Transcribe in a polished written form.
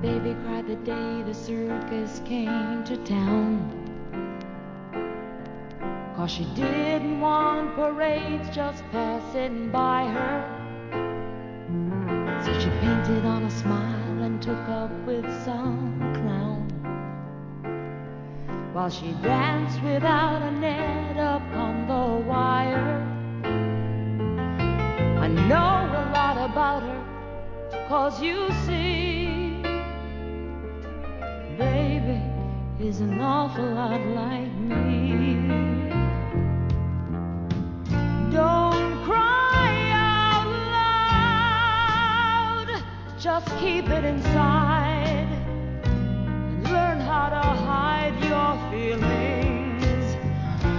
Baby cried the day the circus came to town, 'cause she didn't want parades just passing by her. So she painted on a smile and took up with some clown, while she danced without a net upon the wire. I know a lot about her, 'cause you see, baby is an awful lot like me. Don't cry out loud, just keep it inside.